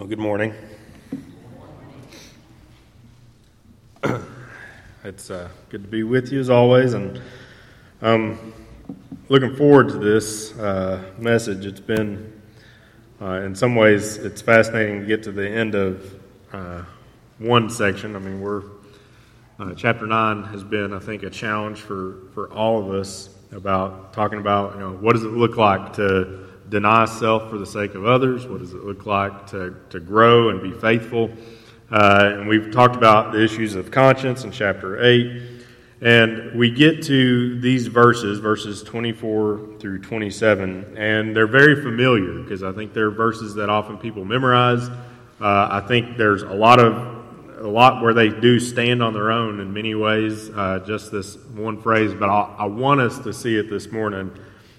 Good morning. It's good to be with you as always, and I'm looking forward to this message. It's been, in some ways, it's fascinating to get to the end of one section. I mean, chapter 9 has been, I think, a challenge for all of us about talking about, what does it look like to deny self for the sake of others? What does it look like to grow and be faithful? And we've talked about the issues of conscience in chapter 8. And we get to these verses 24 through 27, and they're very familiar because I think they're verses that often people memorize. I think there's a lot where they do stand on their own in many ways, just this one phrase, but I want us to see it this morning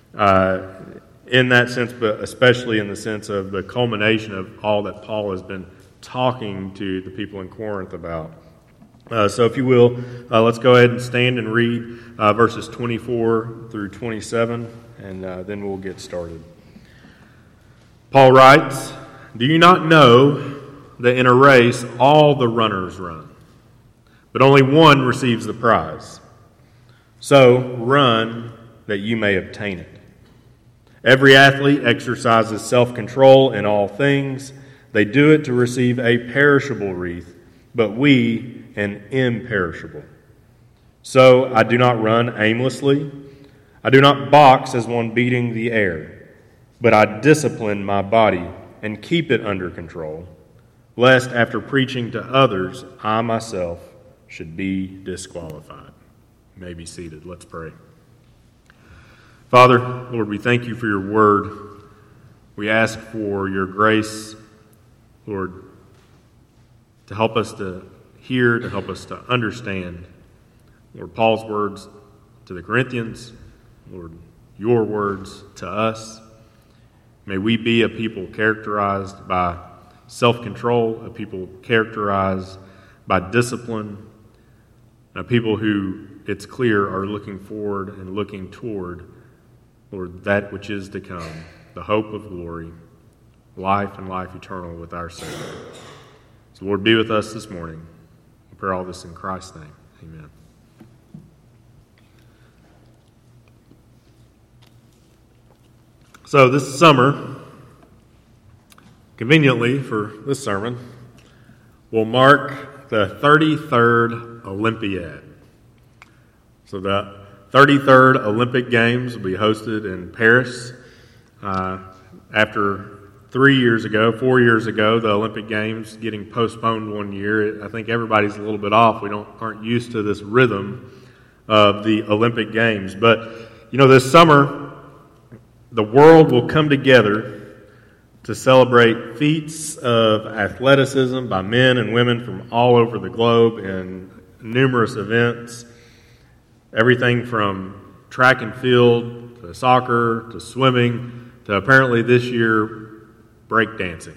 in that sense, but especially in the sense of the culmination of all that Paul has been talking to the people in Corinth about. So if you will, let's go ahead and stand and read verses 24 through 27, and then we'll get started. Paul writes, "Do you not know that in a race all the runners run, but only one receives the prize? So run that you may obtain it. Every athlete exercises self-control in all things. They do it to receive a perishable wreath, but we an imperishable. So I do not run aimlessly. I do not box as one beating the air, but I discipline my body and keep it under control, lest after preaching to others, I myself should be disqualified." You may be seated. Let's pray. Father, Lord, we thank you for your word. We ask for your grace, Lord, to help us to hear, to help us to understand. Lord, Paul's words to the Corinthians, Lord, your words to us. May we be a people characterized by self-control, a people characterized by discipline, a people who, it's clear, are looking forward and looking toward, Lord, that which is to come, the hope of glory, life and life eternal with our Savior. So, Lord, be with us this morning. We pray all this in Christ's name. Amen. So this summer, conveniently for this sermon, will mark the 33rd Olympiad. So the 33rd Olympic Games will be hosted in Paris. After 4 years ago, the Olympic Games getting postponed 1 year, I think everybody's a little bit off. We aren't used to this rhythm of the Olympic Games. But, this summer, the world will come together to celebrate feats of athleticism by men and women from all over the globe in numerous events. Everything from track and field to soccer to swimming to apparently this year breakdancing.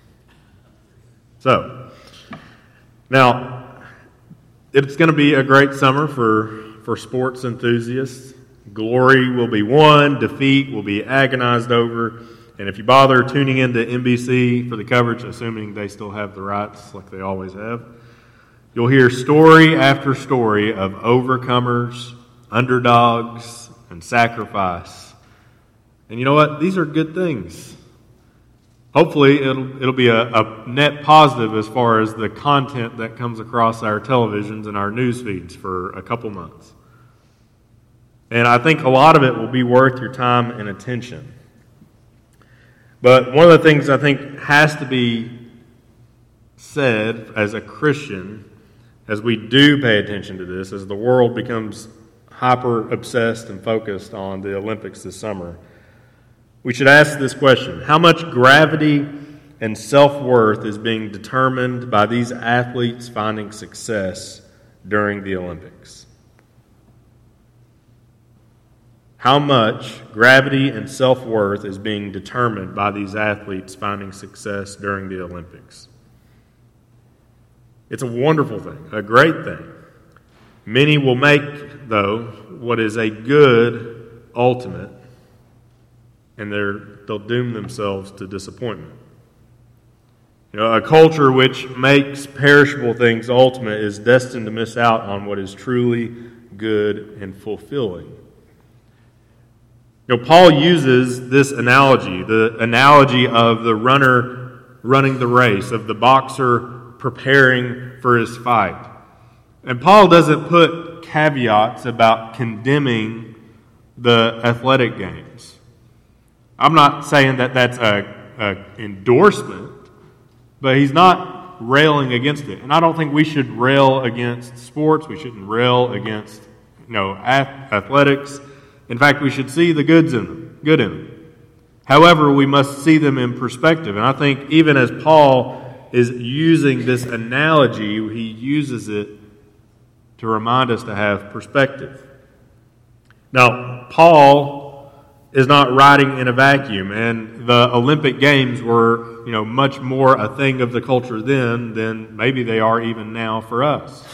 So, now, it's going to be a great summer for sports enthusiasts. Glory will be won, defeat will be agonized over, and if you bother tuning into NBC for the coverage, assuming they still have the rights like they always have, you'll hear story after story of overcomers, underdogs, and sacrifice. And you know what? These are good things. Hopefully, it'll be a net positive as far as the content that comes across our televisions and our news feeds for a couple months. And I think a lot of it will be worth your time and attention. But one of the things I think has to be said as a Christian, as we do pay attention to this, as the world becomes hyper-obsessed and focused on the Olympics this summer, we should ask this question: how much gravity and self-worth is being determined by these athletes finding success during the Olympics? How much gravity and self-worth is being determined by these athletes finding success during the Olympics? It's a wonderful thing, a great thing. Many will make, though, what is a good ultimate, and they'll doom themselves to disappointment. A culture which makes perishable things ultimate is destined to miss out on what is truly good and fulfilling. Paul uses this analogy, the analogy of the runner running the race, of the boxer preparing for his fight. And Paul doesn't put caveats about condemning the athletic games. I'm not saying that that's an endorsement, but he's not railing against it. And I don't think we should rail against sports. We shouldn't rail against athletics. In fact, we should see the good in them. However, we must see them in perspective. And I think even as Paul is using this analogy, he uses it to remind us to have perspective. Now, Paul is not writing in a vacuum, and the Olympic Games were, much more a thing of the culture then than maybe they are even now for us.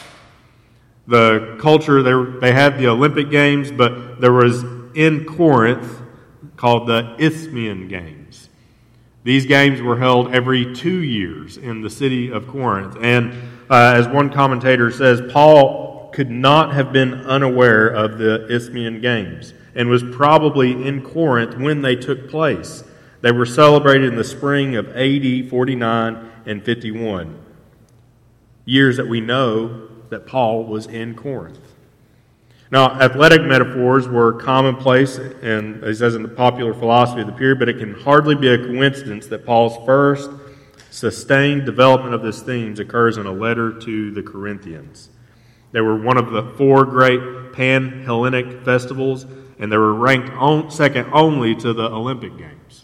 The culture, they had the Olympic Games, but there was in Corinth called the Isthmian Games. These games were held every 2 years in the city of Corinth. And as one commentator says, Paul could not have been unaware of the Isthmian Games and was probably in Corinth when they took place. They were celebrated in the spring of AD 49 and 51, years that we know that Paul was in Corinth. Now, athletic metaphors were commonplace, and he says in the popular philosophy of the period, but it can hardly be a coincidence that Paul's first sustained development of this theme occurs in a letter to the Corinthians. They were one of the 4 great pan-Hellenic festivals, and they were ranked second only to the Olympic Games.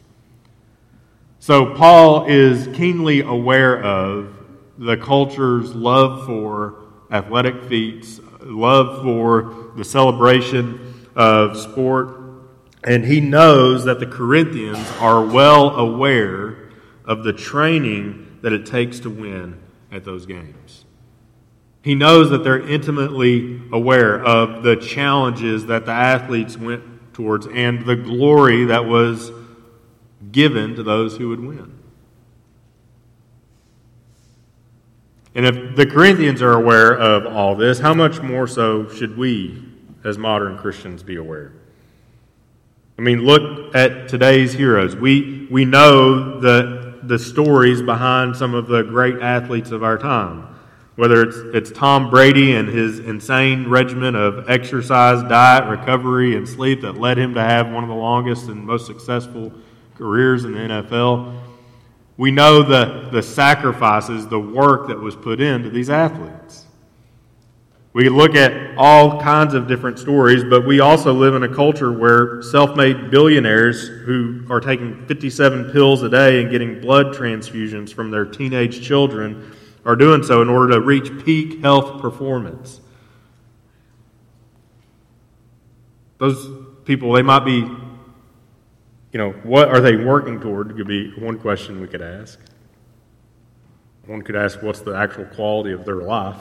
So Paul is keenly aware of the culture's love for athletic feats, love for the celebration of sport, and he knows that the Corinthians are well aware of the training that it takes to win at those games. He knows that they're intimately aware of the challenges that the athletes went towards and the glory that was given to those who would win. And if the Corinthians are aware of all this, how much more so should we, as modern Christians, be aware? I mean, look at today's heroes. We know the stories behind some of the great athletes of our time. Whether it's Tom Brady and his insane regimen of exercise, diet, recovery, and sleep that led him to have one of the longest and most successful careers in the NFL. We know the sacrifices, the work that was put into these athletes. We can look at all kinds of different stories, but we also live in a culture where self-made billionaires who are taking 57 pills a day and getting blood transfusions from their teenage children are doing so in order to reach peak health performance. Those people, they might be, what are they working toward? Could be one question we could ask. One could ask, what's the actual quality of their life?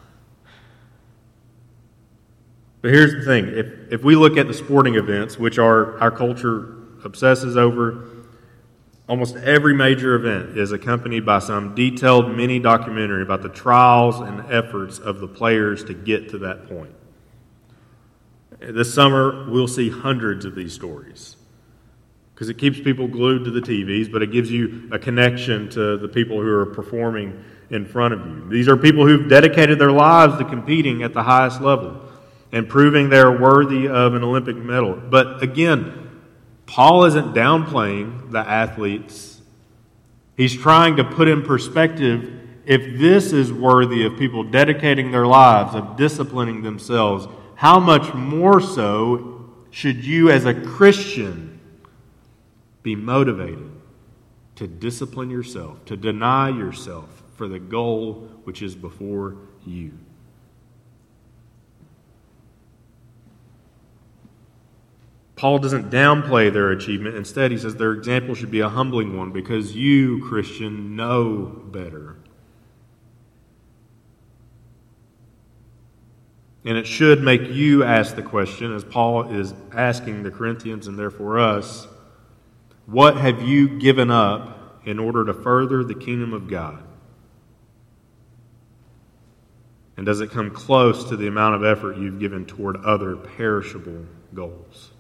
But here's the thing. If we look at the sporting events, which our culture obsesses over, almost every major event is accompanied by some detailed mini documentary about the trials and efforts of the players to get to that point. This summer, we'll see hundreds of these stories because it keeps people glued to the TVs, but it gives you a connection to the people who are performing in front of you. These are people who've dedicated their lives to competing at the highest level and proving they're worthy of an Olympic medal. But again, Paul isn't downplaying the athletes. He's trying to put in perspective, if this is worthy of people dedicating their lives, of disciplining themselves, how much more so should you as a Christian be motivated to discipline yourself, to deny yourself for the goal which is before you? Paul doesn't downplay their achievement. Instead, he says their example should be a humbling one because you, Christian, know better. And it should make you ask the question, as Paul is asking the Corinthians and therefore us, what have you given up in order to further the kingdom of God? And does it come close to the amount of effort you've given toward other perishable goals?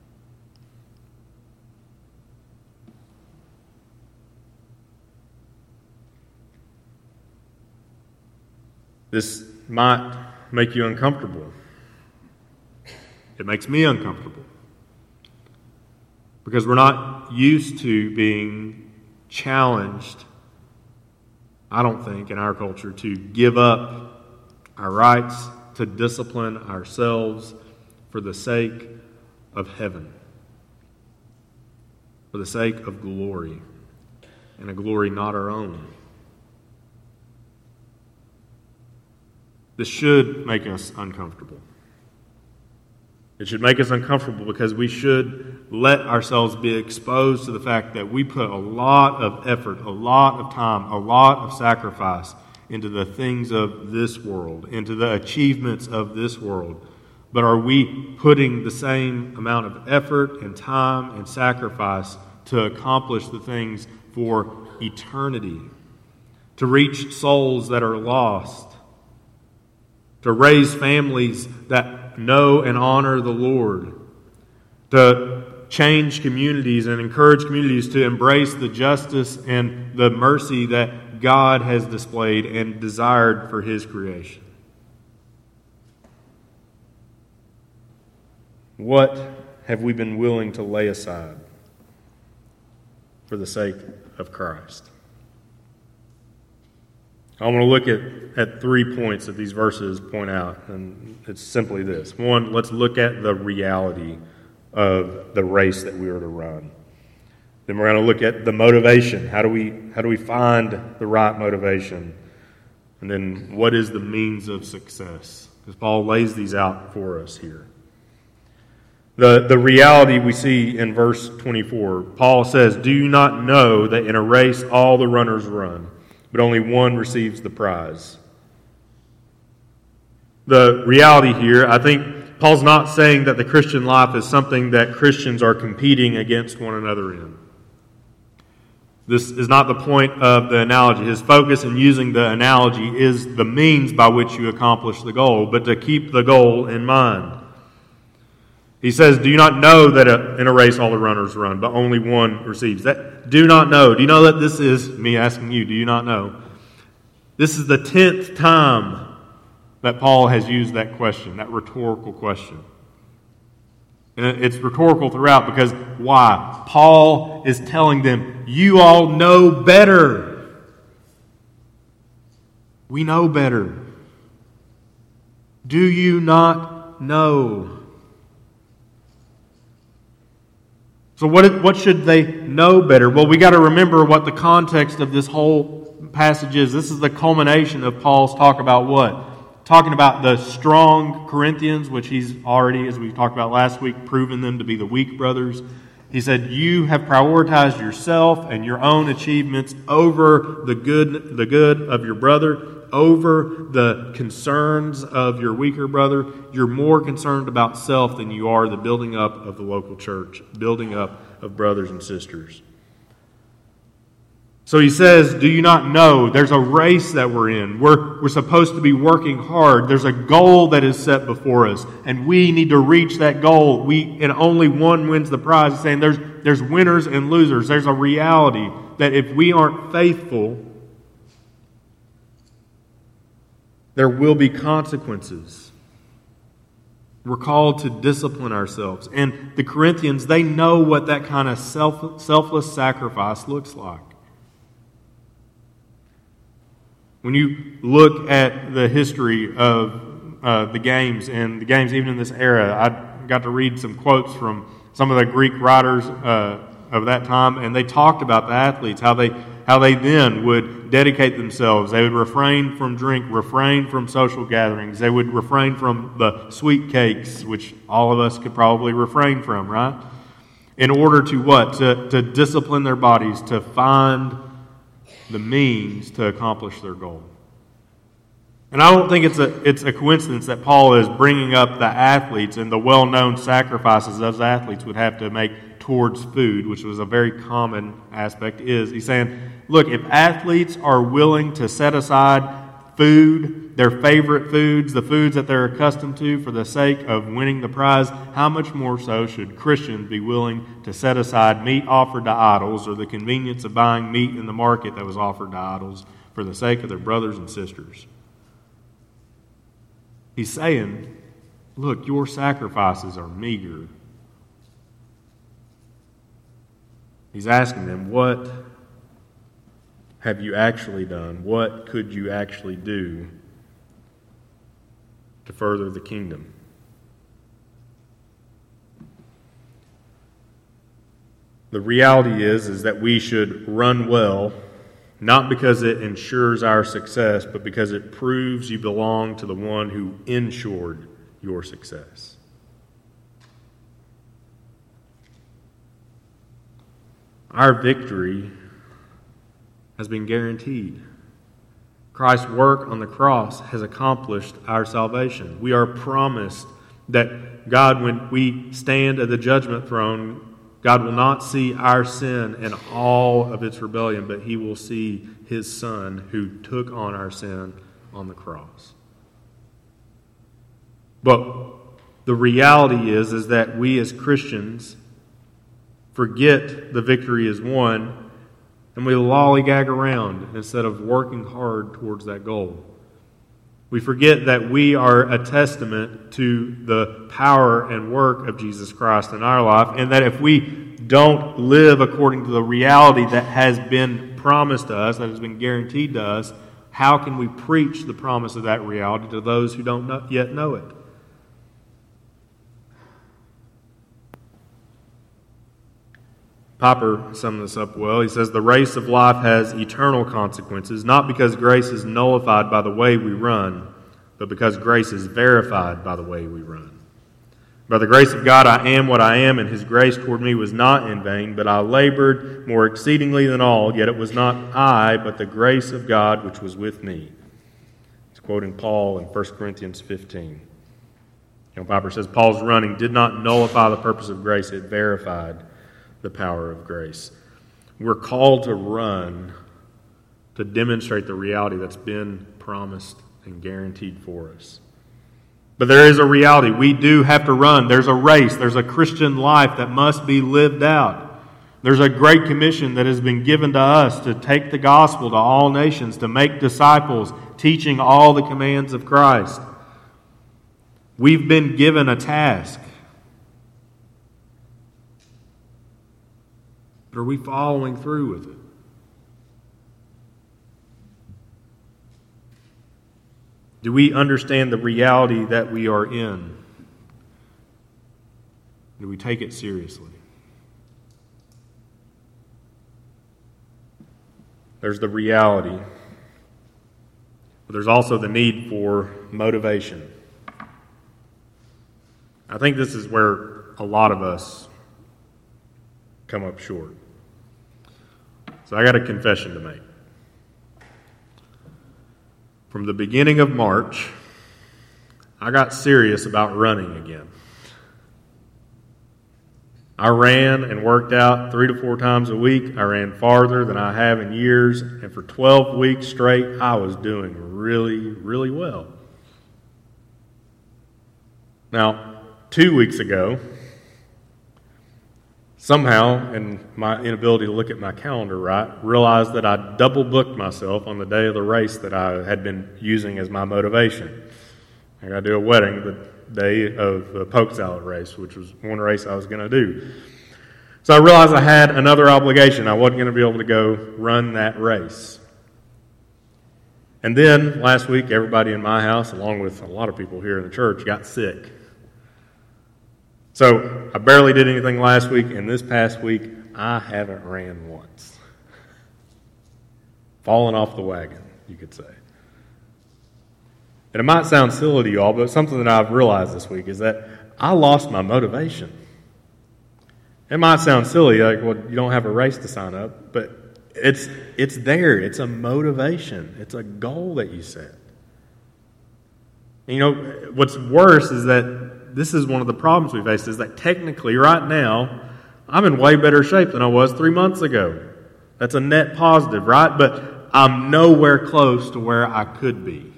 This might make you uncomfortable. It makes me uncomfortable. Because we're not used to being challenged, I don't think, in our culture, to give up our rights, to discipline ourselves for the sake of heaven, for the sake of glory, and a glory not our own. This should make us uncomfortable. It should make us uncomfortable because we should let ourselves be exposed to the fact that we put a lot of effort, a lot of time, a lot of sacrifice into the things of this world, into the achievements of this world. But are we putting the same amount of effort and time and sacrifice to accomplish the things for eternity, to reach souls that are lost, to raise families that know and honor the Lord, to change communities and encourage communities to embrace the justice and the mercy that God has displayed and desired for His creation? What have we been willing to lay aside for the sake of Christ? I want to look at 3 points that these verses point out, and it's simply this. One, let's look at the reality of the race that we are to run. Then we're going to look at the motivation. How do we find the right motivation? And then what is the means of success? Because Paul lays these out for us here. The reality we see in verse 24, Paul says, "Do you not know that in a race all the runners run, but only one receives the prize?" The reality here, I think Paul's not saying that the Christian life is something that Christians are competing against one another in. This is not the point of the analogy. His focus in using the analogy is the means by which you accomplish the goal, but to keep the goal in mind. He says, "Do you not know that in a race all the runners run, but only one receives?" That do not know. Do you know that this is me asking you? Do you not know? This is the 10th time that Paul has used that question, that rhetorical question. And it's rhetorical throughout because why? Paul is telling them, you all know better. We know better. Do you not know? So what should they know better? Well, we got to remember what the context of this whole passage is. This is the culmination of Paul's talk about what? Talking about the strong Corinthians, which he's already, as we talked about last week, proven them to be the weak brothers. He said, you have prioritized yourself and your own achievements over the good of your brother, over the concerns of your weaker brother. You're more concerned about self than you are the building up of the local church, building up of brothers and sisters. So he says, do you not know there's a race that we're in? We're supposed to be working hard. There's a goal that is set before us, and we need to reach that goal. And only one wins the prize. He's saying there's winners and losers. There's a reality that if we aren't faithful, there will be consequences. We're called to discipline ourselves. And the Corinthians, they know what that kind of selfless sacrifice looks like. When you look at the history of the games, and the games even in this era, I got to read some quotes from some of the Greek writers of that time, and they talked about the athletes, how they then would dedicate themselves. They would refrain from drink, refrain from social gatherings. They would refrain from the sweet cakes, which all of us could probably refrain from, right? In order to what? To discipline their bodies, to find the means to accomplish their goal. And I don't think it's a coincidence that Paul is bringing up the athletes and the well-known sacrifices those athletes would have to make towards food, which was a very common aspect. He's saying, look, if athletes are willing to set aside food, their favorite foods, the foods that they're accustomed to for the sake of winning the prize, how much more so should Christians be willing to set aside meat offered to idols or the convenience of buying meat in the market that was offered to idols for the sake of their brothers and sisters? He's saying, look, your sacrifices are meager. He's asking them, what have you actually done? What could you actually do to further the kingdom? The reality is that we should run well, not because it ensures our success, but because it proves you belong to the one who ensured your success. Our victory has been guaranteed. Christ's work on the cross has accomplished our salvation. We are promised that God, when we stand at the judgment throne, God will not see our sin and all of its rebellion, but He will see His Son who took on our sin on the cross. But the reality is that we as Christians forget the victory is won, and we lollygag around instead of working hard towards that goal. We forget that we are a testament to the power and work of Jesus Christ in our life, and that if we don't live according to the reality that has been promised to us, that has been guaranteed to us, how can we preach the promise of that reality to those who don't yet know it? Piper summed this up well. He says, the race of life has eternal consequences, not because grace is nullified by the way we run, but because grace is verified by the way we run. By the grace of God I am what I am, and His grace toward me was not in vain, but I labored more exceedingly than all, yet it was not I, but the grace of God which was with me. He's quoting Paul in 1 Corinthians 15. Piper says, Paul's running did not nullify the purpose of grace, it verified the power of grace. We're called to run to demonstrate the reality that's been promised and guaranteed for us. But there is a reality. We do have to run. There's a race. There's a Christian life that must be lived out. There's a great commission that has been given to us to take the gospel to all nations, to make disciples, teaching all the commands of Christ. We've been given a task. But are we following through with it? Do we understand the reality that we are in? Do we take it seriously? There's the reality, but there's also the need for motivation. I think this is where a lot of us come up short. So I got a confession to make. From the beginning of March, I got serious about running again. I ran and worked out 3 to 4 times a week. I ran farther than I have in years, and for 12 weeks straight, I was doing really, really well. Now, 2 weeks ago, somehow, in my inability to look at my calendar right, realized that I double booked myself on the day of the race that I had been using as my motivation. I got to do a wedding the day of the poke salad race, which was one race I was going to do. So I realized I had another obligation. I wasn't going to be able to go run that race. And then last week, everybody in my house, along with a lot of people here in the church, got sick. So I barely did anything last week, and this past week, I haven't ran once. Fallen off the wagon, you could say. And it might sound silly to you all, but something that I've realized this week is that I lost my motivation. It might sound silly, like, well, you don't have a race to sign up, but it's there. It's a motivation. It's a goal that you set. And what's worse is that this is one of the problems we face, is that technically right now, I'm in way better shape than I was 3 months ago. That's a net positive, right? But I'm nowhere close to where I could be.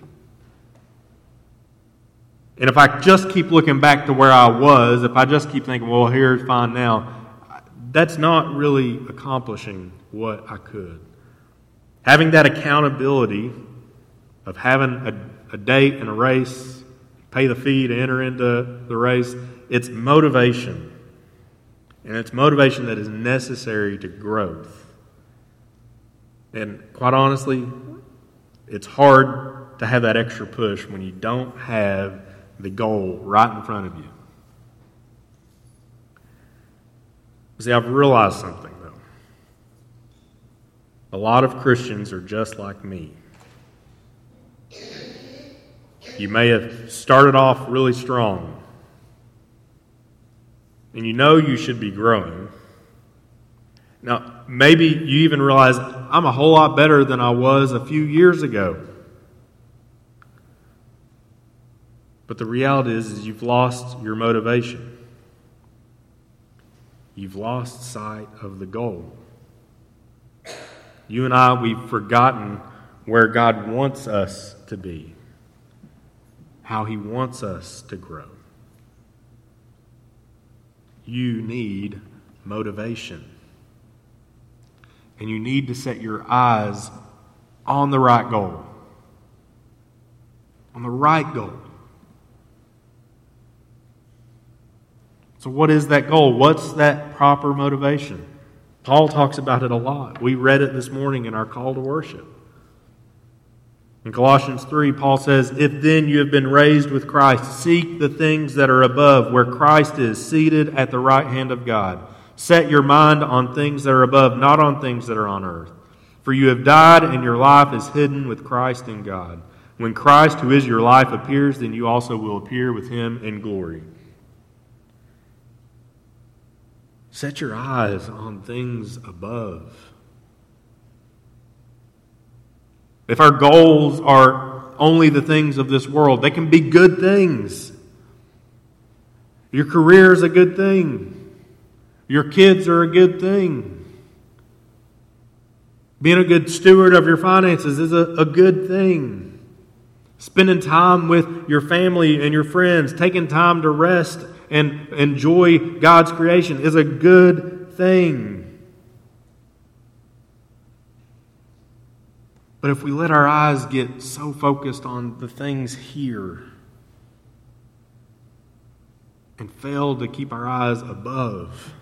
And if I just keep looking back to where I was, if I just keep thinking, well, here's fine now, that's not really accomplishing what I could. Having that accountability of having a date and a race, pay the fee to enter into the race, it's motivation. And it's motivation that is necessary to growth. And quite honestly, it's hard to have that extra push when you don't have the goal right in front of you. See, I've realized something, though. A lot of Christians are just like me. You may have started off really strong, and you know you should be growing. Now, maybe you even realize, I'm a whole lot better than I was a few years ago. But the reality is you've lost your motivation. You've lost sight of the goal. You and I, we've forgotten where God wants us to be, how He wants us to grow. You need motivation. And you need to set your eyes on the right goal. On the right goal. So what is that goal? What's that proper motivation? Paul talks about it a lot. We read it this morning in our call to worship. In Colossians 3, Paul says, "If then you have been raised with Christ, seek the things that are above, where Christ is seated at the right hand of God. Set your mind on things that are above, not on things that are on earth. For you have died, and your life is hidden with Christ in God. When Christ, who is your life, appears, then you also will appear with Him in glory." Set your eyes on things above. If our goals are only the things of this world, they can be good things. Your career is a good thing. Your kids are a good thing. Being a good steward of your finances is a good thing. Spending time with your family and your friends, taking time to rest and enjoy God's creation is a good thing. But if we let our eyes get so focused on the things here and fail to keep our eyes above,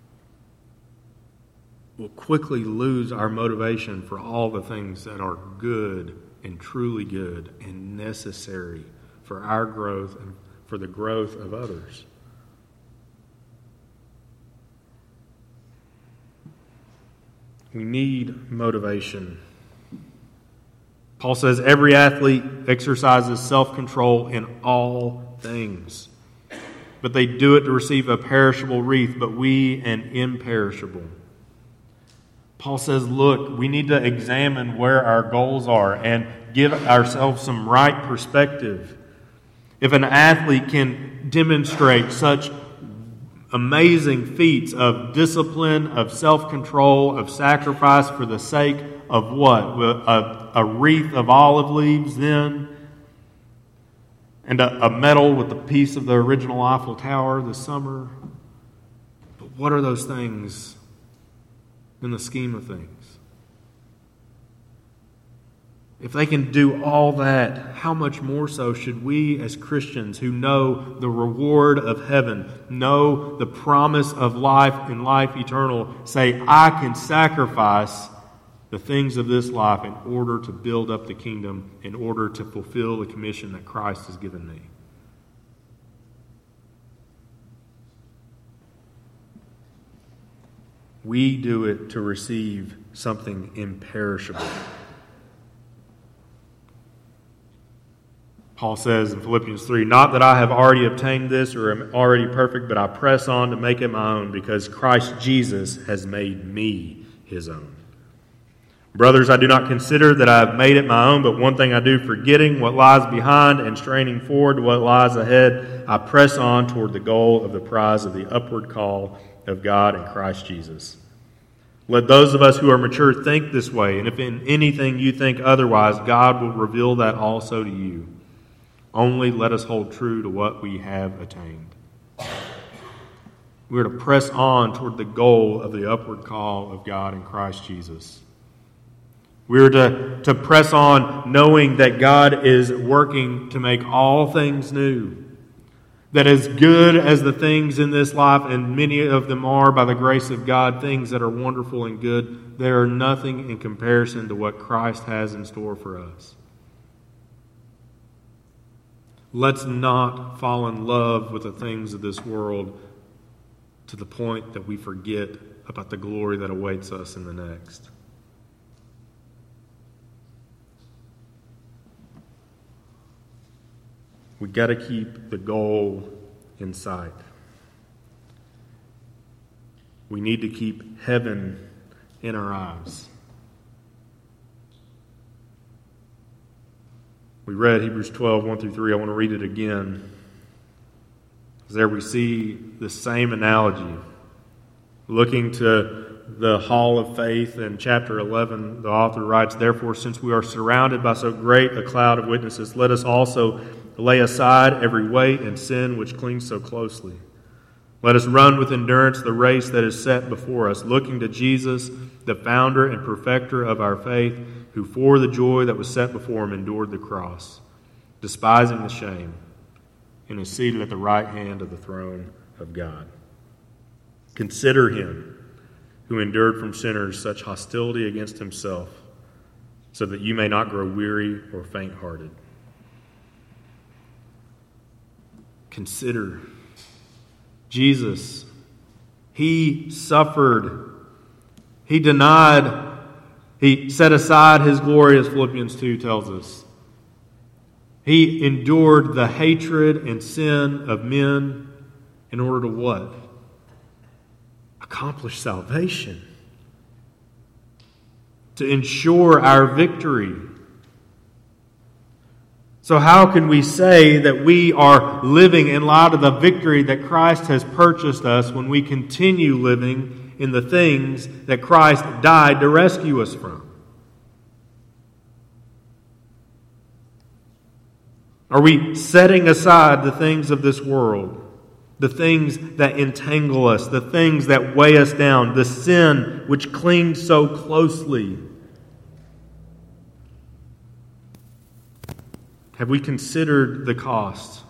we'll quickly lose our motivation for all the things that are good and truly good and necessary for our growth and for the growth of others. We need motivation. Paul says every athlete exercises self-control in all things, but they do it to receive a perishable wreath, but we an imperishable. Paul says, look, we need to examine where our goals are and give ourselves some right perspective. If an athlete can demonstrate such amazing feats of discipline, of self-control, of sacrifice for the sake of what? A wreath of olive leaves then? And a medal with a piece of the original Eiffel Tower this summer? But what are those things in the scheme of things? If they can do all that, how much more so should we as Christians who know the reward of heaven, know the promise of life and life eternal, say, I can sacrifice the things of this life in order to build up the kingdom, in order to fulfill the commission that Christ has given me. We do it to receive something imperishable. Paul says in Philippians 3, "Not that I have already obtained this or am already perfect, but I press on to make it my own because Christ Jesus has made me His own." Brothers, I do not consider that I have made it my own, but one thing I do, forgetting what lies behind and straining forward to what lies ahead, I press on toward the goal of the prize of the upward call of God in Christ Jesus. Let those of us who are mature think this way, and if in anything you think otherwise, God will reveal that also to you. Only let us hold true to what we have attained. We are to press on toward the goal of the upward call of God in Christ Jesus. We are to press on knowing that God is working to make all things new. That as good as the things in this life, and many of them are by the grace of God, things that are wonderful and good, they are nothing in comparison to what Christ has in store for us. Let's not fall in love with the things of this world to the point that we forget about the glory that awaits us in the next. We got to keep the goal in sight. We need to keep heaven in our eyes. We read Hebrews 12, 1 through 3. I want to read it again. There we see the same analogy. Looking to the hall of faith in chapter 11, the author writes, "Therefore, since we are surrounded by so great a cloud of witnesses, let us also lay aside every weight and sin which clings so closely. Let us run with endurance the race that is set before us, looking to Jesus, the founder and perfecter of our faith, who for the joy that was set before him endured the cross, despising the shame, and is seated at the right hand of the throne of God. Consider him who endured from sinners such hostility against himself, so that you may not grow weary or faint-hearted." Consider Jesus. He suffered. He denied. He set aside his glory, as Philippians 2 tells us. He endured the hatred and sin of men in order to what? Accomplish salvation. To ensure our victory. So how can we say that we are living in light of the victory that Christ has purchased us when we continue living in the things that Christ died to rescue us from? Are we setting aside the things of this world, the things that entangle us, the things that weigh us down, the sin which clings so closely? Have we considered the cost?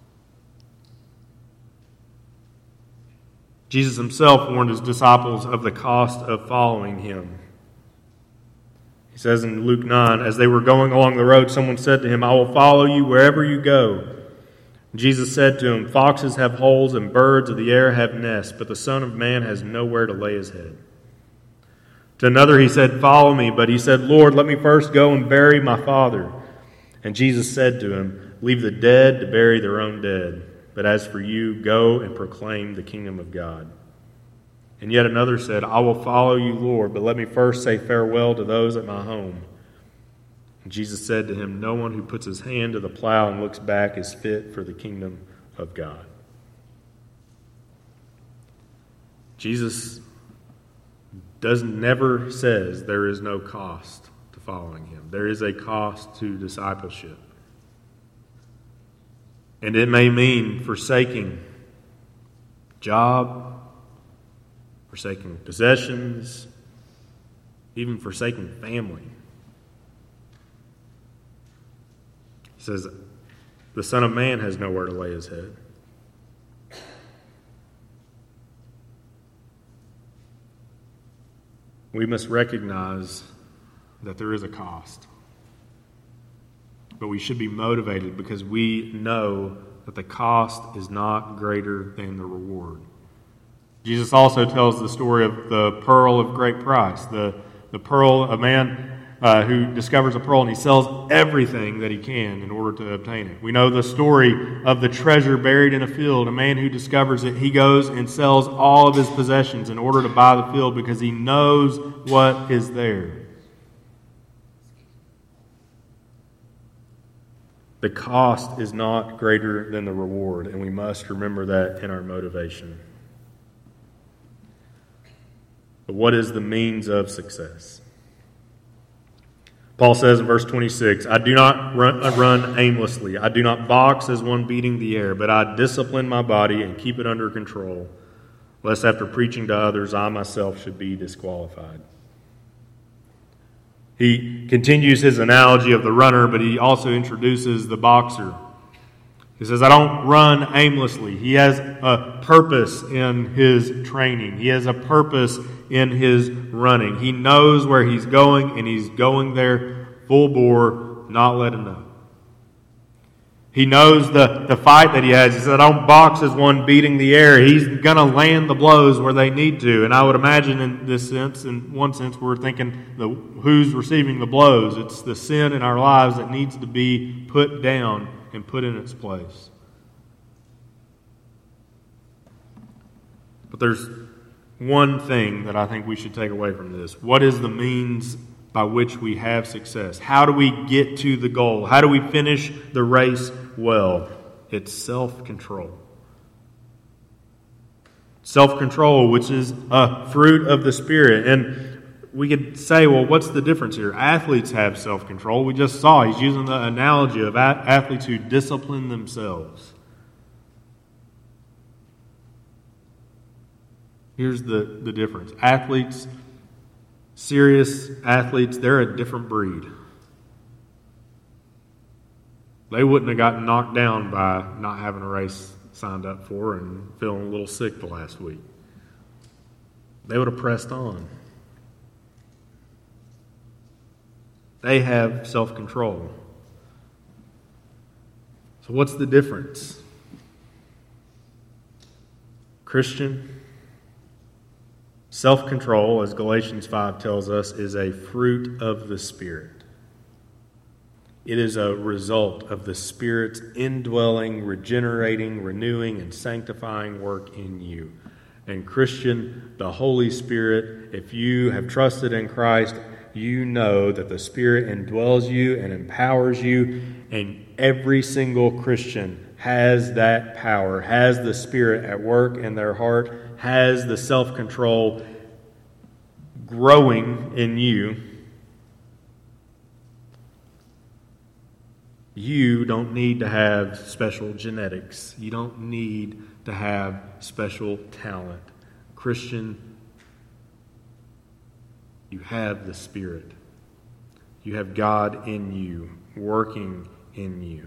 Jesus himself warned his disciples of the cost of following him. He says in Luke 9, as they were going along the road, someone said to him, "I will follow you wherever you go." Jesus said to him, "Foxes have holes and birds of the air have nests, but the Son of Man has nowhere to lay his head." To another he said, "Follow me." But he said, "Lord, let me first go and bury my father." And Jesus said to him, "Leave the dead to bury their own dead. But as for you, go and proclaim the kingdom of God." And yet another said, "I will follow you, Lord, but let me first say farewell to those at my home." And Jesus said to him, "No one who puts his hand to the plow and looks back is fit for the kingdom of God." Jesus never says there is no cost to following him. There is a cost to discipleship. And it may mean forsaking job, forsaking possessions, even forsaking family. He says, the Son of Man has nowhere to lay his head. We must recognize that there is a cost. But we should be motivated because we know that the cost is not greater than the reward. Jesus also tells the story of the pearl of great price. The pearl, a man who discovers a pearl and he sells everything that he can in order to obtain it. We know the story of the treasure buried in a field. A man who discovers it, he goes and sells all of his possessions in order to buy the field because he knows what is there. The cost is not greater than the reward, and we must remember that in our motivation. But what is the means of success? Paul says in verse 26, I do not run aimlessly. I do not box as one beating the air, but I discipline my body and keep it under control, lest after preaching to others, I myself should be disqualified. He continues his analogy of the runner, but he also introduces the boxer. He says, I don't run aimlessly. He has a purpose in his training. He has a purpose in his running. He knows where he's going, and he's going there full bore, not letting up. He knows the fight that he has. He said, I don't box as one beating the air. He's going to land the blows where they need to. And I would imagine in this sense, in one sense, we're thinking who's receiving the blows. It's the sin in our lives that needs to be put down and put in its place. But there's one thing that I think we should take away from this. What is the means by which we have success? How do we get to the goal? How do we finish the race well? It's self-control. Self-control, which is a fruit of the Spirit. And we could say, well, what's the difference here? Athletes have self-control. We just saw he's using the analogy of athletes who discipline themselves. Here's the difference. Athletes, serious athletes, they're a different breed. They wouldn't have gotten knocked down by not having a race signed up for and feeling a little sick the last week. They would have pressed on. They have self-control. So what's the difference? Christian, self-control, as Galatians 5 tells us, is a fruit of the Spirit. It is a result of the Spirit's indwelling, regenerating, renewing, and sanctifying work in you. And Christian, the Holy Spirit, if you have trusted in Christ, you know that the Spirit indwells you and empowers you, and every single Christian has that power, has the Spirit at work in their heart, has the self-control growing in you. You don't need to have special genetics. You don't need to have special talent. Christian, you have the Spirit. You have God in you, working in you.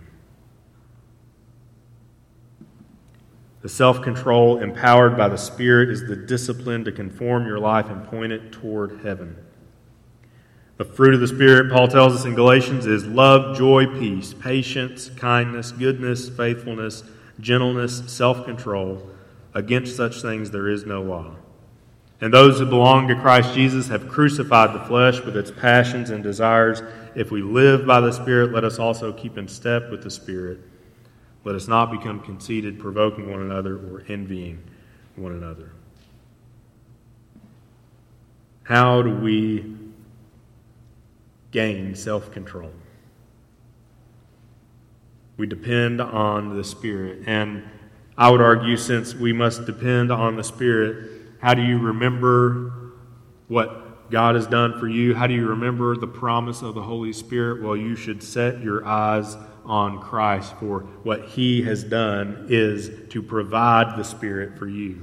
The self-control empowered by the Spirit is the discipline to conform your life and point it toward heaven. The fruit of the Spirit, Paul tells us in Galatians, is love, joy, peace, patience, kindness, goodness, faithfulness, gentleness, self-control. Against such things there is no law. And those who belong to Christ Jesus have crucified the flesh with its passions and desires. If we live by the Spirit, let us also keep in step with the Spirit. Let us not become conceited, provoking one another, or envying one another. How do we gain self-control? We depend on the Spirit. And I would argue, since we must depend on the Spirit, how do you remember what God has done for you? How do you remember the promise of the Holy Spirit? Well, you should set your eyes on Christ, for what He has done is to provide the Spirit for you.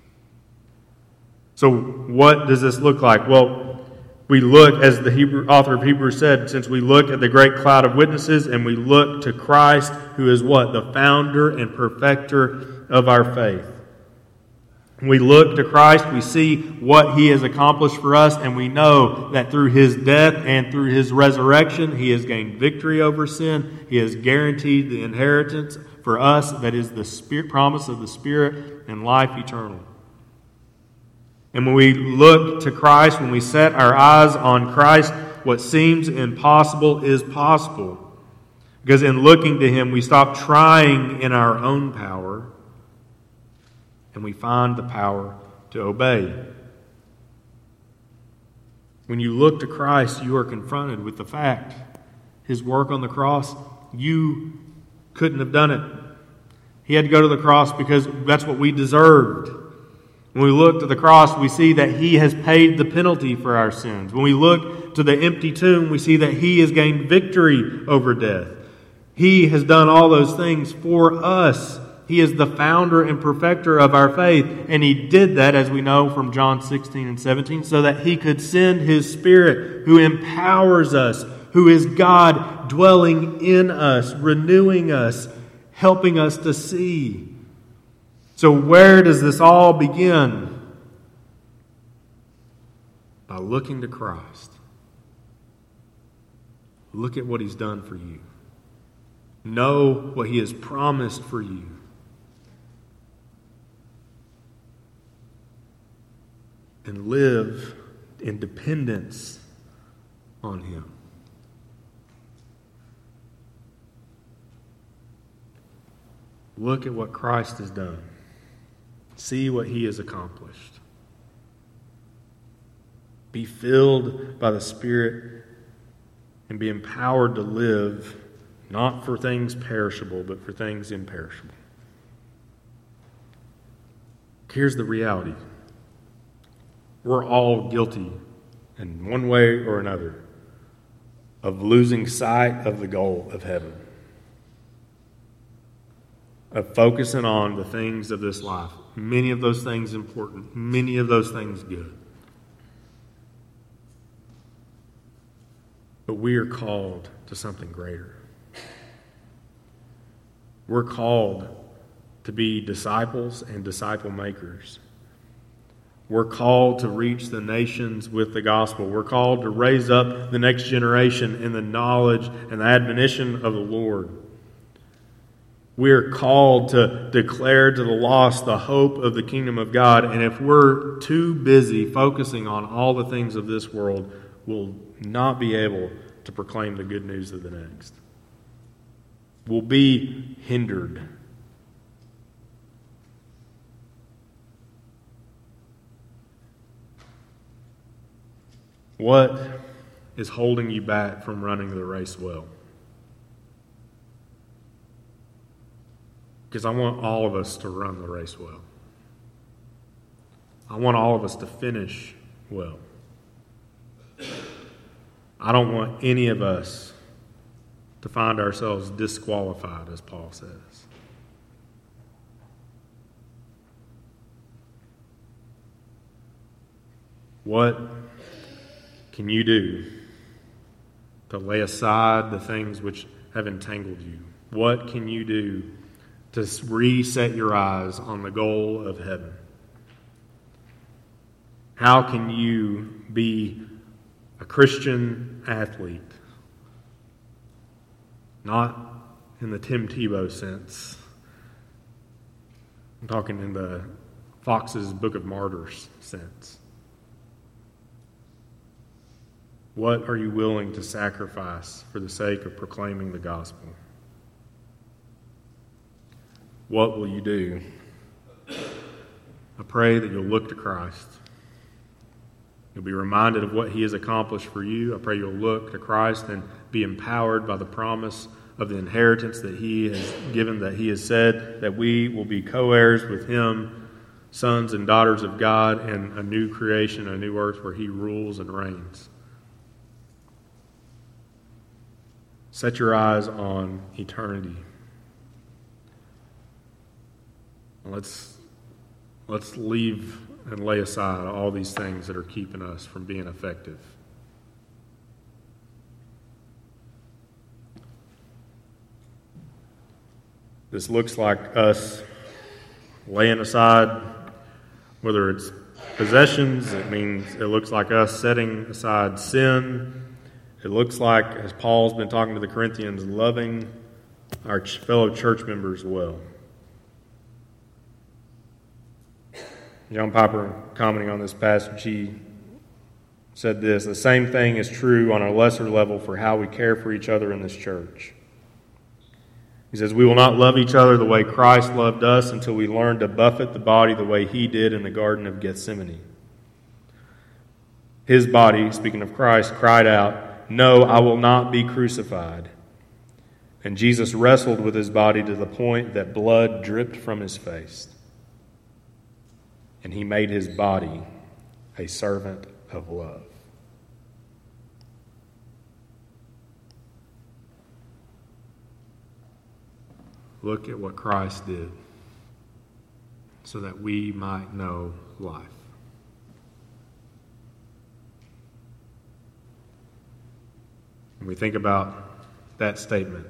So what does this look like? Well, we look, as the author of Hebrews said, since we look at the great cloud of witnesses and we look to Christ, who is what? The founder and perfecter of our faith. We look to Christ, we see what He has accomplished for us, and we know that through His death and through His resurrection, He has gained victory over sin. He has guaranteed the inheritance for us that is the Spirit, promise of the Spirit and life eternal. And when we look to Christ, when we set our eyes on Christ, what seems impossible is possible. Because in looking to Him, we stop trying in our own power, and we find the power to obey. When you look to Christ, you are confronted with the fact, His work on the cross, you couldn't have done it. He had to go to the cross because that's what we deserved. When we look to the cross, we see that He has paid the penalty for our sins. When we look to the empty tomb, we see that He has gained victory over death. He has done all those things for us. He is the founder and perfecter of our faith. And He did that, as we know from John 16 and 17, so that He could send His Spirit who empowers us, who is God dwelling in us, renewing us, helping us to see. So where does this all begin? By looking to Christ. Look at what He's done for you. Know what He has promised for you. And live in dependence on Him. Look at what Christ has done. See what He has accomplished. Be filled by the Spirit and be empowered to live not for things perishable, but for things imperishable. Here's the reality. We're all guilty in one way or another of losing sight of the goal of heaven. Of focusing on the things of this life. Many of those things important. Many of those things good. But we are called to something greater. We're called to be disciples and disciple makers. We're called to reach the nations with the gospel. We're called to raise up the next generation in the knowledge and the admonition of the Lord. We're called to declare to the lost the hope of the kingdom of God. And if we're too busy focusing on all the things of this world, we'll not be able to proclaim the good news of the next. We'll be hindered. What is holding you back from running the race well? Because I want all of us to run the race well. I want all of us to finish well. I don't want any of us to find ourselves disqualified, as Paul says. What can you do to lay aside the things which have entangled you? What can you do to reset your eyes on the goal of heaven? How can you be a Christian athlete? Not in the Tim Tebow sense. I'm talking in the Fox's Book of Martyrs sense. What are you willing to sacrifice for the sake of proclaiming the gospel? What will you do? I pray that you'll look to Christ. You'll be reminded of what He has accomplished for you. I pray you'll look to Christ and be empowered by the promise of the inheritance that He has given, that He has said that we will be co-heirs with Him, sons and daughters of God, and a new creation, a new earth where He rules and reigns. Set your eyes on eternity. Let's leave and lay aside all these things that are keeping us from being effective. This looks like us laying aside, whether it's possessions, it looks like us setting aside sin. It looks like, as Paul's been talking to the Corinthians, loving our fellow church members well. John Piper, commenting on this passage, he said this: the same thing is true on a lesser level for how we care for each other in this church. He says, we will not love each other the way Christ loved us until we learn to buffet the body the way He did in the Garden of Gethsemane. His body, speaking of Christ, cried out, "No, I will not be crucified." And Jesus wrestled with his body to the point that blood dripped from his face. And he made his body a servant of love. Look at what Christ did so that we might know life. When we think about that statement,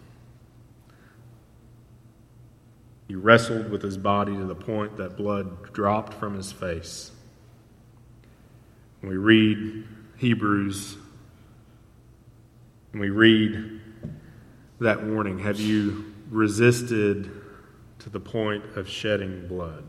he wrestled with his body to the point that blood dropped from his face. When we read Hebrews, and we read that warning, have you resisted to the point of shedding blood?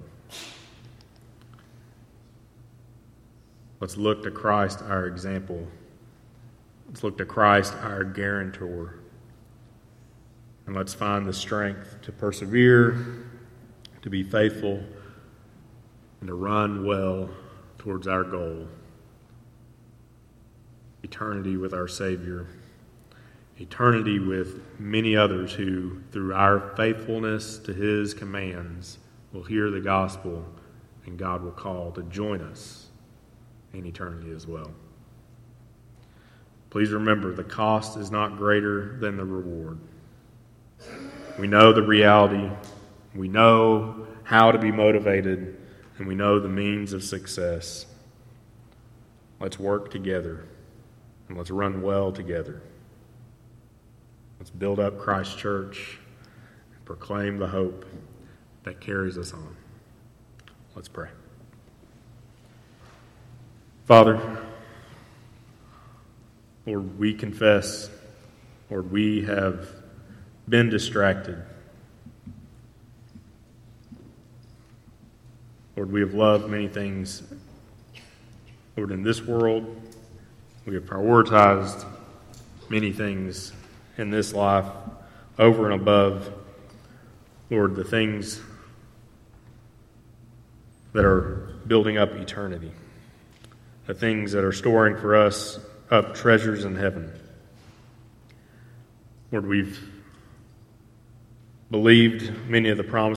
Let's look to Christ, our example. Let's look to Christ, our guarantor. And let's find the strength to persevere, to be faithful, and to run well towards our goal. Eternity with our Savior. Eternity with many others who, through our faithfulness to his commands, will hear the gospel and God will call to join us in eternity as well. Please remember, the cost is not greater than the reward. We know the reality, we know how to be motivated, and we know the means of success. Let's work together, and let's run well together. Let's build up Christ Church and proclaim the hope that carries us on. Let's pray. Father, Lord, we confess, Lord, we have been distracted. Lord, we have loved many things. Lord, in this world, we have prioritized many things in this life over and above, Lord, the things that are building up eternity, the things that are storing for us up treasures in heaven. Lord, we've believed many of the promises